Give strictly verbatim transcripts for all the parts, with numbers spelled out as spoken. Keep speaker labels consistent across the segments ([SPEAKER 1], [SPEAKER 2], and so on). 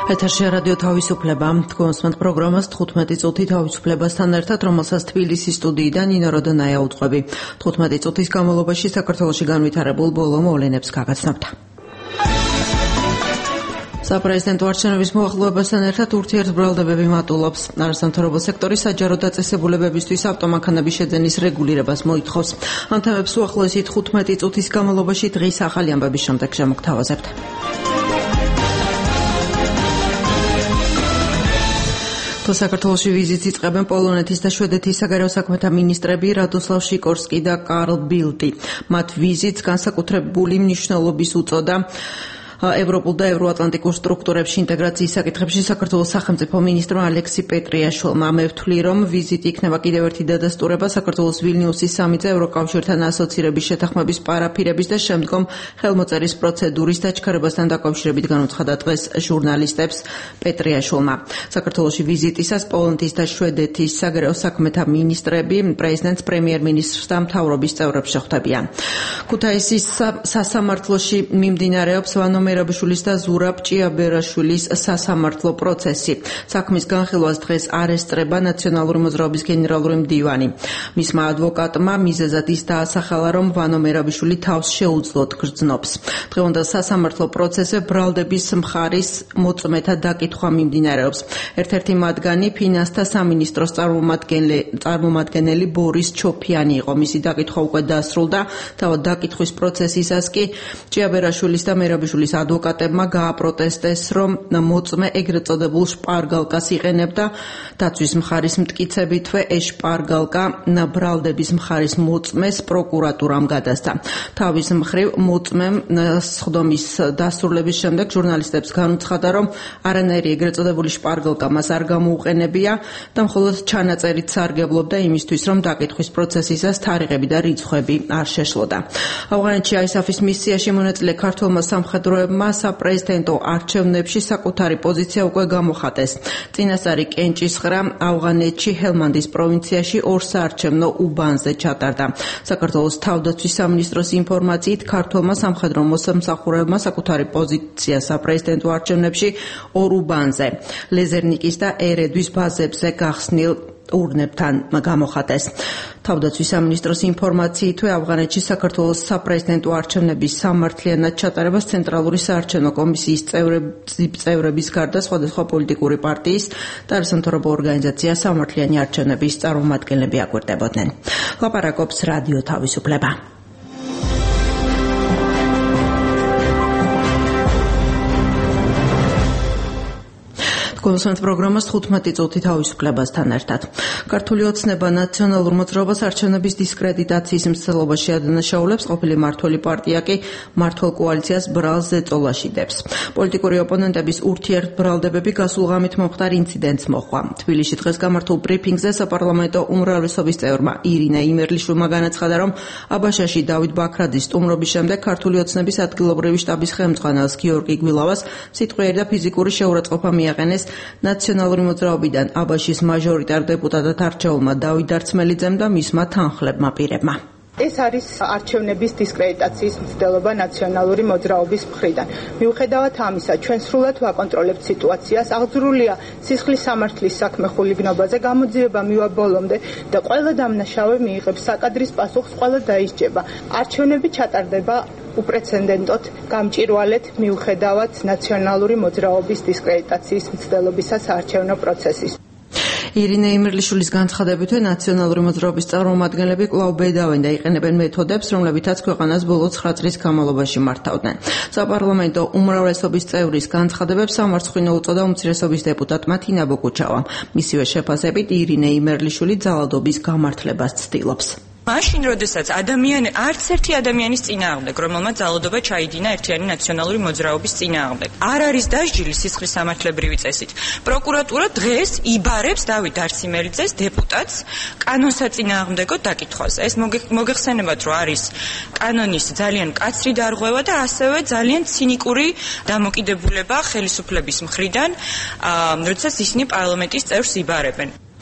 [SPEAKER 1] ეთერში რადიო თავისუფლება. თქვენს პროგრამას თხუთმეტი წუთი თავისუფლებასთან ერთად, რომელსაც თბილისის სტუდიიდან ნინო როდონაია უძღვები. თხუთმეტი წუთის განმავლობაში საქართველოში განვითარებულ ბოლო მოვლენებს გაგაცნობთ. საპრეზიდენტო არჩევნების მოახლოებასთან ერთად ურთიერთბრალდებები მატულობს. არასამთავრობო სექტორის საჯარო დაწესებულებებისთვის ავტომანქანების შეძენის რეგულირებას მოითხოვს. ამ თემებს უახლოესი თხუთმეტი წუთის განმავლობაში დღის ახალი ამბების შემდეგ შემოგთავაზებთ. საქართველოში ვიზიტს იწყებენ პოლონეთის და შვედეთის საგარეო საქმეთა მინისტრები რადოსლავ შიკორსკი და კარლ ბილდი. მათ ვიზიტს განსაკუთრებული მნიშვნელობის უწოდა ევროპულ და ევროატლანტიკურ სტრუქტურებში ინტეგრაციის საკითხებში საქართველოს სახელმწიფო მინისტრმა ალექსი პეტრიაშვილმა. მე ვთვლი, რომ ვიზიტი იქნება კიდევ ერთი დადასტურება საქართველოს ვილნიუსის სამიტზე ევროკავშირთან ასოცირების შეთანხმების პარაფირების და შემდგომ ხელმოწერის პროცედურის დაჩქარებასთან დაკავშირებით განუცხადა დღეს ჟურნალისტებს პეტრიაშვილმა. საქართველოში ვიზიტისას პოლონეთის და შვედეთის საგარეო საქმეთა მინისტრები პრეზიდენტს, პრემიერ-მინისტრს და მთავრობის წევრებს შეხვდებიან. ქუთაისის სასამართლოში მიმდინარეობს ვანო მერაბიშვილის და ზურაბ ჭიაბერაშვილის სასამართლო პროცესი. საქმის განხილვას დღეს არ ესწრება ნაციონალური მოძრაობის გენერალური მდივანი. მისმა ადვოკატმა მიზეზად ის დაასახელა, რომ ვანო მერაბიშვილი თავს შეუძლოდ გრძნობს. დღევანდელ სასამართლო პროცესზე ბრალდების მხარის მოწმეთა დაკითხვა მიმდინარეობს. ერთ-ერთი მათგანი ფინანსთა სამინისტროს წარმომადგენელი ბორის ჩოფიანი იყო. მისი დაკითხვა უკვე დასრულდა. თავად დაკითხვის პროცესისას კი ჭიაბერაშვილის და მერაბიშვილის ადვოკატებმა გააპროტესტეს, რომ მოწმე ეგრეთ წოდებულ შპარგალკას იყენებდა. დაცვის მხარის მტკიცებითვე ეს შპარგალკა ბრალდების მხარის მოწმეს პროკურატურამ გადასცა. თავის მხრივ მოწმემ სხდომის დასრულების შემდეგ ჟურნალისტებს განუცხადა, რომ არანაირი ეგრეთ წოდებული შპარგალკა მას არ გამოუყენებია და მხოლოდ ჩანაწერით სარგებლობდა იმისთვის, რომ დაკითხვის პროცესისას თარიღები და რიცხვები არ შეშლოდა. ავღანეთში აისაფის მისიაში მონაწილე ქართველმა სამხედროებმა საპრეზიდენტო არჩევნებში საკუთარი პოზიცია უკვე გამოხატეს. წინასწარი კენჭისყრა ავღანეთში ჰელმანდის პროვინციაში ორ საარჩევნო უბანზე ჩატარდა. საქართველოს თავდაცვის სამინისტროს ინფორმაციით, ქართველმა სამხედრო მოსამსახურეებმა საკუთარი პოზიცია საპრეზიდენტო არჩევნებში ორ უბანზე, ლეზერნიკის და ერედვის ბაზებზე გახსნილ ურნებთან გამოხატეს. თავდაცვის სამინისტროს ინფორმაციითვე ავღანეთში საქართველოს საპრეზიდენტო არჩევნების სამართლიანად ჩატარებას ცენტრალური საარჩევნო კომისიის წევრების გარდა სხვადასხვა პოლიტიკური პარტიის და არასამთავრობო ორგანიზაცია სამართლიანი არჩევნების წარმომადგენლები აკვირდებოდნენ. ლაპარაკობს რადიო თავისუფლება. კონსულტანტ პროგრამას თხუთმეტი წუთი თავისუფლებასთან ერთად. ქართული ოცნება ნაციონალურ მოძრაობას არჩევნების დისკრედიტაციის მცდელობაში ადანაშაულებს, ყოფილი მმართველი პარტია კი მმართველ კოალიციას ბრალს ზეწოლაში დებს. პოლიტიკური ოპონენტების ურთიერთბრალდებები გასულ ღამით მომხდარ ინციდენტს მოჰყვა. თბილისში დღეს გამართულ ბრიფინგზე საპარლამენტო უმრავლესობის წევრმა ირინა იმერლიშვილმა განაცხადა, რომ აბაშაში დავით ბაქრაძის სტუმრობის შემდეგ ქართული ოცნების ადგილობრივი შტაბის ხელმძღვანელს გიორგი გვილავას სიტყვიერი და ფიზიკური შეურაცხყოფა მიაყენეს ნაციონალური მოძრაობიდან აბაშის მაჟორიტარ დეპუტატად არჩეულმა დავით დარცმელიძემ და მისმა თანხლებმა პირებმა.
[SPEAKER 2] ეს არის არჩევნების დისკრედიტაციის მცდელობა ნაციონალური მოძრაობის მხრიდან. მიუხედავად ამისა, ჩვენ სრულად ვაკონტროლებთ სიტუაციას, აღძრულია სისხლის სამართლის საქმე ხულიგნობაზე, გამოძიება მივა ბოლომდე და ყველა დამნაშავე მიიღებს საკადრის პასუხს, ყველა დაისჯება. არჩევნები ჩატარდება უპრეცედენტოდ გამჭირვალედ მიუხედავად ნაციონალური მოძრაობის დისკრედიტაციის მცდელობისა საარჩევნო პროცესის.
[SPEAKER 1] ირინა იმერლიშვილის განცხადებითვე ნაციონალური მოძრაობის წარმომადგენლები კვლავ ბედავენ და იყენებენ მეთოდებს, რომლებითაც ქვეყანას ბოლო ცხრა წლის განმავლობაში მართავდნენ. საპარლამენტო უმრავლესობის წევრის განცხადებებს სამარცხვინო უწოდა უმცირესობის დეპუტატმა თინა ბოკუჩავამ. მისივე შეფასებით ირინა იმერლიშვილი ძალადობის გამართლებას ცდილობს.
[SPEAKER 3] მაშინ, როდესაც ადამიანი, არც ერთი ადამიანის წინააღმდეგ, რომელმაც ძალადობა ჩაიდინა ერთიანი ნაციონალური მოძრაობის წინააღმდეგ, არ არის დასჯილი სისხლის სამართლებრივი წესით. პროკურატურა დღეს იბარებს დავით დარცმელიძეს დეპუტატს კანონსაწინააღმდეგო დაკითხვაზე. ეს მოგეხსენებათ, რომ არის კანონის ძალიან მკაცრი დარღვევა და ასევე ძალიან ცინიკური დამოკიდებულება ხელისუფლების მხრიდან, როდესაც ისინი პარლამენტის წევრს იბარებენ.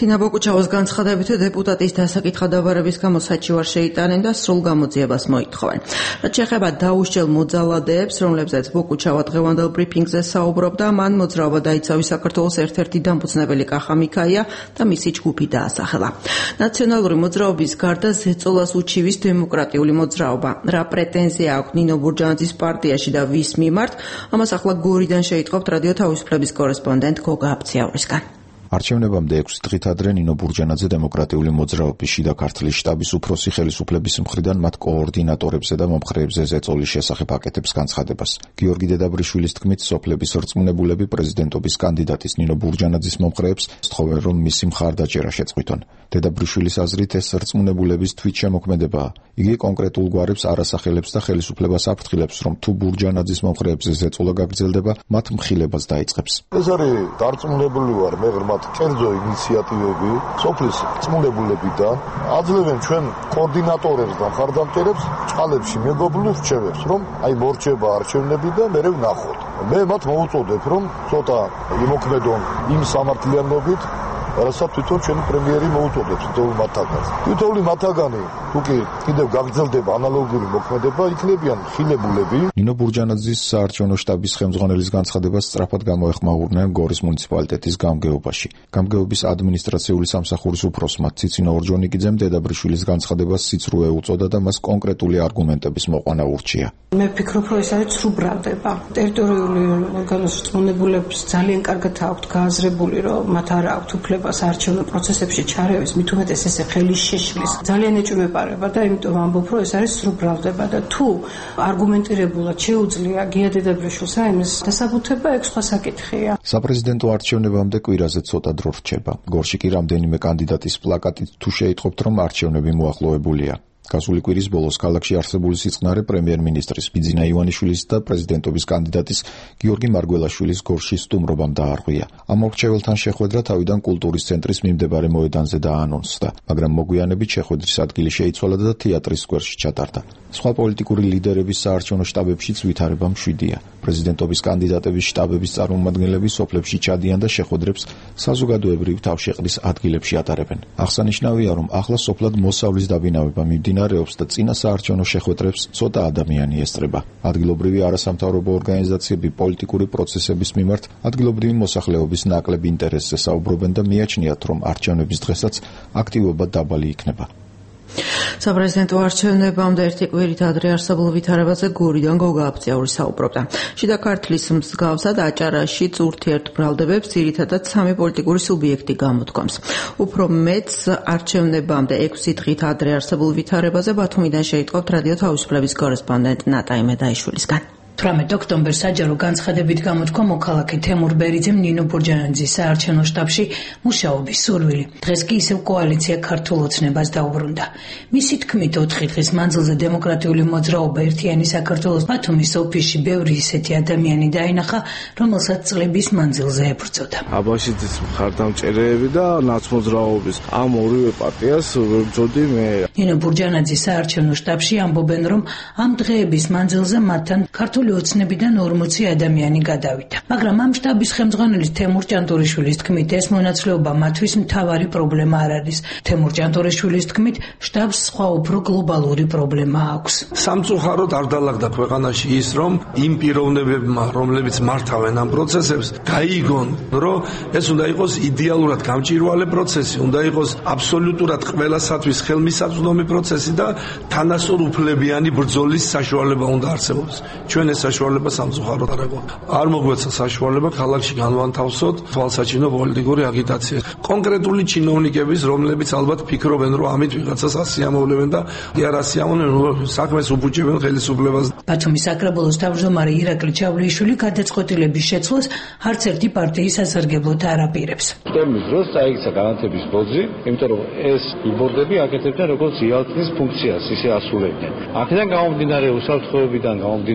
[SPEAKER 1] თინა ბოკუჩავას განცხადებით დეპუტატის დასაკითხადაბარების გამო საჩივარ შეიტანენ და სრულ გამოძიებას მოითხოვენ. რაც შეეხება დაუსჯელ მოძალადეებს, რომლებზეც ბოკუჩავა დღევანდელ ბრიფინგზე საუბრობდა, მან მოძრაობა დაიცავის საქართველოს ერთ-ერთი დამფუძნებელი კახა მიქაია და მისი ჯგუფი დაასახელა. ნაციონალური მოძრაობის გარდა ზეწოლას უჩივის დემოკრატიული მოძრაობა. რა პრეტენზია აქვს ნინო ბურჯანაძის პარტიაში და ვის მიმართ? ამას ახლა გორიდან შეიტყობთ რადიო თავისუფლების კორესპონდენტ გოგა აბციაურისგან.
[SPEAKER 4] არჩევნებამდე ექვსი დღით ადრე ნინო ბურჯანაძე დემოკრატიული მოძრაობის შიდა ქართლის შტაბის უფროსი ხელისუფლების მხრიდან მათ კოორდინატორებზე და მომხრეებზე ზეწოლის შესახებ აკეთებს განცხადებას. გიორგი დედაბრიშვილის თქმით, სოფლების რწმუნებულები პრეზიდენტობის კანდიდატის ნინო ბურჯანაძის მომხრეებს სთხოვენ, რომ მისი მხარდაჭერა შეწყვიტონ. დედაბრიშვილის აზრით, ეს რწმუნებულების თვითშემოქმედებაა. იგი კონკრეტულ გვარებს არ ასახელებს და ხელისუფლებას აფრთხილებს, რომ თუ ბურჯანაძის მომხრეებზე ზეწოლა გაგრძელდება, მათ მხილებას დაიწყებს.
[SPEAKER 5] ეს არის დარწმუნებული ვარ მე ღრმად კერძო ინიციატივები სოფლის რწმუნებულებიდან აძლევენ ჩვენ კოორდინატორებს და მხარდამჭერებს წყალებში მეგობრულ რჩევებს, რომ აი მორჩება არჩევნები და მერე ვნახოთ. მე მათ მოუწოდებ, რომ ცოტა იმოქმედონ იმ სამართლიანობით, რასაც თვითონ ჩვენი პრემიერი მოუწოდებს თითოეულ მათაგანს. თითოეული მათაგანი თუ კი კიდევ გაგრძელდება ანალოგიური მოქმედება, იქნებიან ხილებულები.
[SPEAKER 4] ნინო ბურჯანაძის საარჩევნო შტაბის ხელმძღვანელის განცხადებას სწრაფად გამოეხმაურნენ გორის მუნიციპალიტეტის გამგეობაში. გამგეობის ადმინისტრაციული სამსახურის უფროსმა ციცინო ორჯონიკიძემ დედაბრიშვილის განცხადებას სიცრუე უწოდა და მას კონკრეტული არგუმენტების მოყვანა ურჩია.
[SPEAKER 6] მე ვფიქრობ, რომ ეს არის ცრუ ბრალდება. ტერიტორიული ორგანოს რწმუნებულებს ძალიან კარგად აქვთ გააზრებული, რომ მათ არ აქვთ უფლება საარჩევნო პროცესებში ჩარევის, მით უმეტეს ესე ხელის შეშლის. ძალიან ეჭვმეპარება და იმიტომ ვამბობ, რომ ეს არის სრულ ბრალდება და თუ არგუმენტირებულად შეუძლია გია დედაბრიშვილს რაიმეს დასაბუთება, ეგ სხვა საკითხია.
[SPEAKER 4] საპრეზიდენტო არჩევნებამდე კვირაზე ცოტა დრო რჩება. გორში კი რამდენიმე კანდიდატის პლაკატით თუ შეიტყობთ, რომ არჩევნები მოახლოებულია. გასული კვირის ბოლოს ქალაქში არსებული სიწყნარე პრემიერ-მინისტრის ბიძინა ივანიშვილის და პრეზიდენტობის კანდიდატის გიორგი მარგველაშვილის გორში სტუმრობამ დაარღვია. ამ მორჩეველთან შეხვედრა თავიდან კულტურის ცენტრის მიმდებარე მოედანზე დაანონსდა, მაგრამ მოგვიანებით შეხვედრის ადგილი შეიცვალა და თეატრის სკვერში ჩატარდა. სხვა პოლიტიკური ლიდერების საარჩევნო შტაბებშიც ვითარება მშვიდია. პრეზიდენტობის კანდიდატების შტაბების წარმომადგენლები სოფლებში ჩადიან და შეხვედრებს საზოგადოებრივ თავშეყრის ადგილებში ატარებენ. აღსანიშნავია, რომ ახლა სოფლად მოსავლის დაბინავება მიმდინარეობს და წინა საარჩევნო შეხვედრებს ცოტა ადამიანი ესწრება. ადგილობრივი არასამთავრობო ორგანიზაციები პოლიტიკური პროცესების მიმართ ადგილობრივი მოსახლეობის ნაკლებ ინტერესზე საუბრობენ და მიაჩნიათ, რომ არჩევნების დღესაც აქტივობა დაბალი იქნება.
[SPEAKER 1] საპრეზიდენტო არჩევნებამდე ერთი კვირით ადრე არსებულ ვითარებაზე გორიდან გოგა აბციაური საუბრობდა. შიდა ქართლის მსგავსად აჭარაშიც ურთიერთ ბრალდებებს ძირითადად სამი პოლიტიკური სუბიექტი გამოთქვამს. უფრო მეც არჩევნებამდე ექვსი დღით ადრე არსებულ ვითარებაზე ბათუმიდან შეიტყობთ რადიო თავისუფლების კორესპონდენტ ნატა იმედაიშვილისგან.
[SPEAKER 7] თვრამეტ ოქტომბერს საჯარო განცხადებით გამოთქვა მოქალაქე თემურ ბერიძემ ნინო ბურჯანაძის საარჩევნო შტაბში მუშაობის სურვილი. დღეს კი ისევ კოალიცია ქართულ ოცნებას დაუბრუნდა. მისი თქმით, ოთხი დღის მანძილზე დემოკრატიული მოძრაობა ერთიანი საქართველოს ბათუმის ოფისში ბევრი ისეთი ადამიანი დაინახა, რომელსაც წლების მანძილზე ებრძოდა.
[SPEAKER 8] აბაშიძის მხარდამჭერები და ნაცმოძრაობის ამ ორივე პარტიას ვებრძოდი მე.
[SPEAKER 7] ნინო ბურჯანაძის საარჩევნო შტაბში ამბობენ, რომ ამ დღეების მანძილზე მათთან ქართული ოცნებიდან ორმოცი ადამიანი გადავიდა. მაგრამ ამ შტაბის ხელმძღვანელის თემურ ჭანტურიშვილის თქმით, ეს მონაცვლეობა მათთვის მთავარი პრობლემა არ არის. თემურ ჭანტურიშვილის თქმით, შტაბს სხვა უფრო გლობალური პრობლემა აქვს.
[SPEAKER 9] სამწუხაროდ არ დაალაგდა ქვეყანაში ის, რომ იმ პიროვნებებმა, რომლებიც მართავენ ამ პროცესებს, გაიგონ, რომ ეს უნდა იყოს იდეალურად გამჭვირვალე პროცესი, უნდა იყოს აბსოლუტურად ყველასათვის ხელმისაწვდომი პროცესი და თანასწორ უფლებიანი ბრძოლის საშუალება უნდა არსებობს. ჩვენ ეს საშუალება სამწუხაროდ არ აქვს. არ მოგვეცა საშუალება ქალაქში განვანთავსოთ თვალსაჩინო პოლიტიკური აგიტაცია. კონკრეტული ჩინოვნიკების, რომლებიც ალბათ ფიქრობენ, რომ ამით ვიღაცას ასიამოვლებენ და კი არ ასიამოვნებენ, საქმეს უბუჭებენ ხელისუფლებას.
[SPEAKER 7] ბათუმის საკრებულოს თავმჯდომარე ირაკლი ჩავლეიშვილი გადაწყვეტილების შეცვლას არც ერთი პარტიის სასარგებლოდ არ აპირებს.
[SPEAKER 10] შტორმის დროს წაიქცა განათების ბოძი, იმიტომ რომ ეს ბილბორდები აკეთებდნენ როგორც იალტის ფუნქციას, ისე ასრულებდნენ. აქედან გამომდინარე, უსაფრთხოებიდან გამომდინარე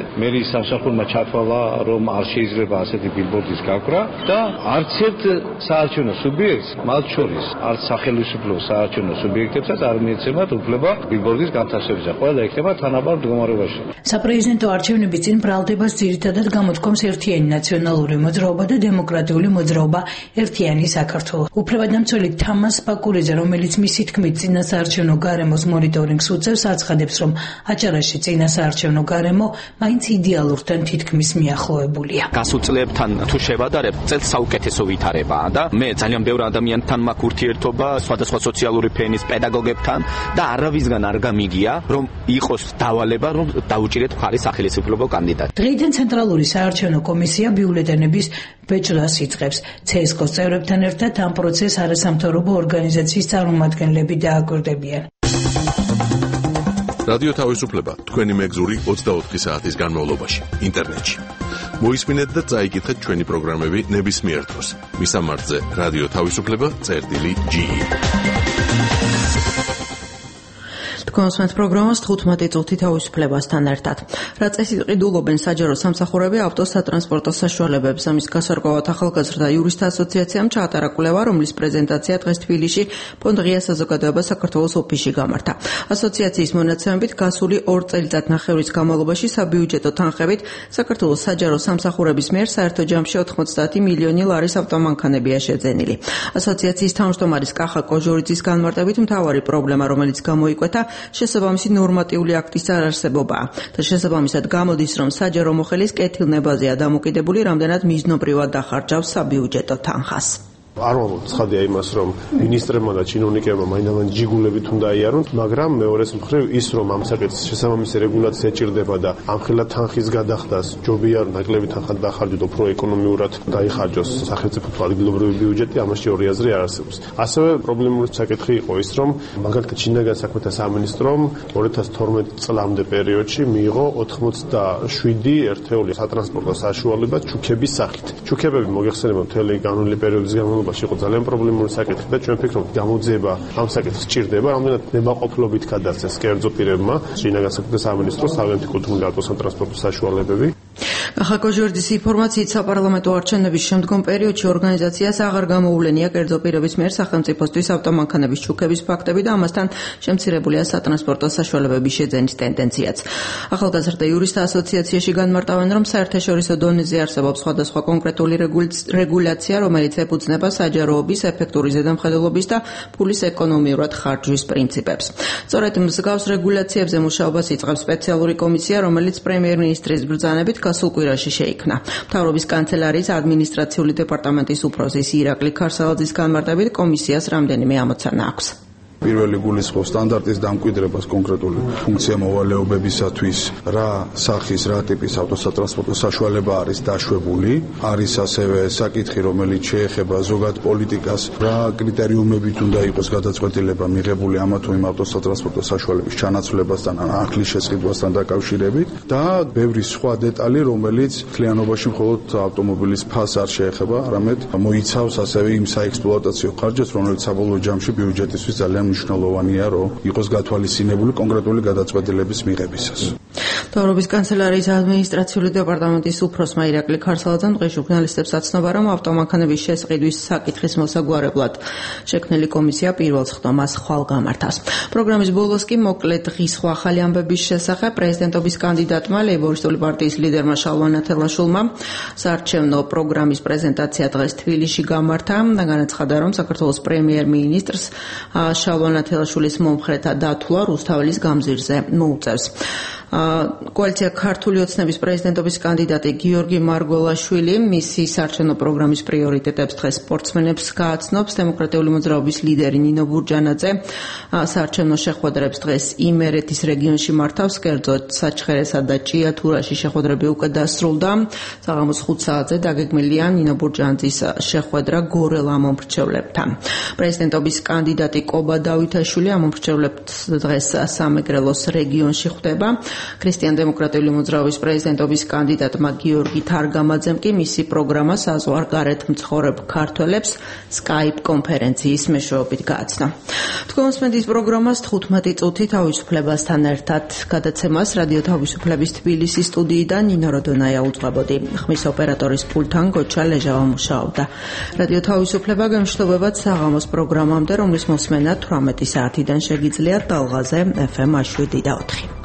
[SPEAKER 10] მერის სამსახურმა ჩათვალა, რომ არ შეიძლება ასეთი ბილბორდის გაკვრა და არც ერთ საარჩევნო სუბიექტს, მათ შორის არც სახელმწიფო საარჩევნო სუბიექტებსაც არ მიეცემათ უფლება ბილბორდის განთავსებისა. ყველა იქნება თანაბარ მდგომარეობაში.
[SPEAKER 7] საპრეზიდენტო არჩევნების წინ ბრალდებას ძირითადად გამოთქვამს ერთიანი ნაციონალური მოძრაობა და დემოკრატიული მოძრაობა ერთიანი საქართველო. უფლებადამცველი თამას ბაკურიძე, რომელიც მისი თქმით წინასაარჩევნო გარემოს მონიტორინგს უწევს, აცხადებს, რომ აჭარაში წინასაარჩევნო გარემო მაინც იდეალურთან თითქმის მიახლოებულია.
[SPEAKER 11] გასულ წლებთან თუ შევადარებ, წელს საუკეთესო ვითარებაა და მე ძალიან ბევრ ადამიანთან მაქვს ურთიერთობა, სხვადასხვა სოციალური ფენის პედაგოგებთან და არავისგან არ გამიგია, რომ იყოს დავალება, რომ დაუჭირეთ მხარი სახელმწიფო კანდიდატი.
[SPEAKER 7] დღეიდან ცენტრალური საარჩევნო კომისია ბიულეტენების ბეჭდას იწყებს. ცსკოს წევრებთან ერთად ამ პროცესს არასამთავრობო ორგანიზაციის წარმომადგენლები დააკვირდებიან.
[SPEAKER 12] რადიო თავისუფლება თქვენი მეგზური ოცდაოთხი საათის განმავლობაში ინტერნეტში. მოისმინეთ და წაიკითხეთ ჩვენი პროგრამები ნებისმიერ დროს. მისამართზე რადიო თავისუფლება წერტილი ჯი.
[SPEAKER 1] თქვენს პროგრამას თხუთმეტი წუთი თავისუფლებასთან ერთად. რა წესით ყიდულობენ საჯარო სამსახურები ავტოსატრანსპორტო საშუალებებს, ამის გასარკვევად ახალგაზრდა იურისტთა ასოციაციამ ჩაატარა კვლევა, რომლის პრეზენტაცია დღეს თბილისში ფონდ ღია საზოგადოება საქართველოს ოფისში გამართა. ასოციაციის მონაცემებით გასული ორ წელიწადნახევრის განმავლობაში საბიუჯეტო თანხებით საქართველოს საჯარო სამსახურების მიერ საერთო ჯამში ოთხმოცდაათი მილიონი ლარის ავტომანქანებია შეძენილი. ასოციაციის თავმჯდომარის კახა კოჟორიძის განმარტებით მთავარი პრობლემა, რომელიც გამოიკვეთა, შესაბამისი ნორმატიული აქტის არარსებობაა და შესაბამისად გამოდის, რომ საჯარო მოხელის კეთილნებაზეა დამოკიდებული, რამდენად მიზნობრივად დახარჯავს საბიუჯეტო თანხას.
[SPEAKER 13] არ ვამბობ ცხადია იმას, რომ მინისტრებმა და ჩინოვნიკებმა მაინდამაინც ჯიგულებით უნდა აიარონ, მაგრამ მეორეს მხრივ ის, რომ ამ საკითხის შესაბამისი რეგულაცია ჭირდება და ამხელა თანხის გადახდას ჯობია, რომ ნაკლები თანხა დახარჯოთ, უფრო ეკონომიურად დაიხარჯოს სახელმწიფო თუ ადგილობრივი ბიუჯეტი, ამაში ორი აზრი არ არსებობს. ასევე პრობლემური საკითხი იყო ის, რომ მაგალითად ჩინაგან საქმეთა სამინისტრომ ორი ათას თორმეტი წლამდე პერიოდში მიიღო ოცდაშვიდი ერთეული სატრანსპორტო საშუალება ჩუქების სახით. ჩუქებები მოგეხსენება მთელი განვლილი პერიოდის განმავლობაში იყო ძალიან პრობლემური საკითხი და ჩვენ ვფიქრობთ, გამოძიება ამ საკითხს ჭირდება, რამდენად ნებაყოფლობით გადასცეს კერძო პირებმა ჩინაგან საქმეთა სამინისტროს ავიათიკუთუნგა ავტოსატრანსპორტო საშუალებები.
[SPEAKER 1] კახა კოჟორიძის ინფორმაციით, საპარლამენტო არჩევნების შემდგომ პერიოდში ორგანიზაციას აღარ გამოუვლენია კერძო პირების მიერ სახელმწიფოსთვის ავტომანქანების ჩუქების ფაქტები და ამასთან შემცირებულია სატრანსპორტო საშუალებების შეძენის ტენდენციაც. ახალგაზრდა იურისტთა ასოციაციაში განმარტავენ, რომ საერთაშორისო დონეზე არსებობს სხვადასხვა კონკრეტული რეგულაცია, რომელიც ეფუძნება საჯაროობის, ეფექტური ზედამხედველობის და ფულის ეკონომიურად ხარჯვის პრინციპებს. სწორედ მსგავს რეგულაციებზე მუშაობას იწყებს სპეციალური კომისია, რომელიც პრემიერ-მინისტრის ბრძანებით გასულ კვირაში შეიქმნა. მთავრობის კანცელარიის ადმინისტრაციული დეპარტამენტის უფროსის ირაკლი ქარსალაძის განმარტებით, კომისიას რამდენიმე ამოცანა აქვს.
[SPEAKER 14] პირველი გულისხმობს სტანდარტის დამკვიდრებას კონკრეტული ფუნქცია მოვალეობებისათვის, რა სახის, რა ტიპის ავტოსატრანსპორტო საშუალება არის დაშვებული, არის ასევე საკითხი, რომელიც შეეხება ზოგად პოლიტიკას, რა კრიტერიუმებით უნდა იყოს გადაწყვეტილება მიღებული ამა თუ იმ ავტოსატრანსპორტო საშუალების ჩანაცვლებასთან ან ახლის შესყიდვასთან დაკავშირებით და ბევრი სხვა დეტალი, რომელიც მთლიანობაში მხოლოდ ავტომობილის ფასს არ შეეხება, არამედ მოიცავს ასევე იმ საექსპლუატაციო ხარჯებს, რომელიც საბოლოო ჯამში ბიუჯეტისთვის ძალიან მნიშვნელოვანია, რომ იყოს გათვალისწინებული კონკრეტული გადაწყვეტილების მიღებისას.
[SPEAKER 1] მთავრობის კანცელარიის ადმინისტრაციული დეპარტამენტის უფროსმა ირაკლი ქარსალაძემ დღეს ჟურნალისტებს აცნობა, რომ ავტომანქანების შესყიდვის საკითხის მოსაგვარებლად შექმნილი კომისია პირველ ხდომას ხვალ გამართავს. პროგრამის ბოლოს კი მოკლედ ღირსხვა ახალი ამბების შესახებ პრეზიდენტობის კანდიდატმა ლეიბორისტული პარტიის ლიდერმა შალვა ნათელაშვილმა საარჩევნო პროგრამის პრეზენტაცია დღეს თბილისში გამართა და განაცხადა, რომ საქართველოს პრემიერ-მინისტრს შალვა ნათელაშვილის მომხრეთა დათვლა რუსთაველის გამზირზე მოუწევს. კოალიცია ქართული ოცნების პრეზიდენტობის კანდიდატი გიორგი მარგველაშვილი მისი საარჩევნო პროგრამის პრიორიტეტებს დღეს სპორტსმენებს გააცნობს. დემოკრატიული მოძრაობის ლიდერი ნინო ბურჯანაძე საარჩევნო შეხვედრებს დღეს იმერეთის რეგიონში მართავს, კერძოდ საჩხერესა და ჭიათურაში შეხვედრები უკვე დასრულდა. საღამოს ხუთ საათზე დაგეგმილია ნინო ბურჯანაძის შეხვედრა გორელ ამომრჩევლებთან. პრეზიდენტობის კანდიდატი კობა დავითაშვილი ამომრჩევლებთ დღეს სამეგრელოს რეგიონში ხვდება. ქრისტიან-დემოკრატიული მოძრაობის პრეზიდენტობის კანდიდატმა გიორგი თარგამაძემ კი მისი პროგრამა საზღვარგარეთ მცხოვრებ ქართველებს Skype კონფერენციის მეშვეობით გააცნო. თქვენ მოსმენთ პროგრამას თხუთმეტი წუთი თავისუფლებასთან ერთად. გადაცემას რადიო თავისუფლების თბილისის სტუდიიდან ნინო როდონაია უძღვებოდი. ხმის ოპერატორის პულტთან გოჩა ლეჟავა მუშაობდა. რადიო თავისუფლება გემშვიდობებად საღამოს პროგრამამდე, რომლის მოსმენა თვრამეტი საათიდან შეგიძლიათ ტალღაზე ეფ ემ შვიდი და ოთხი.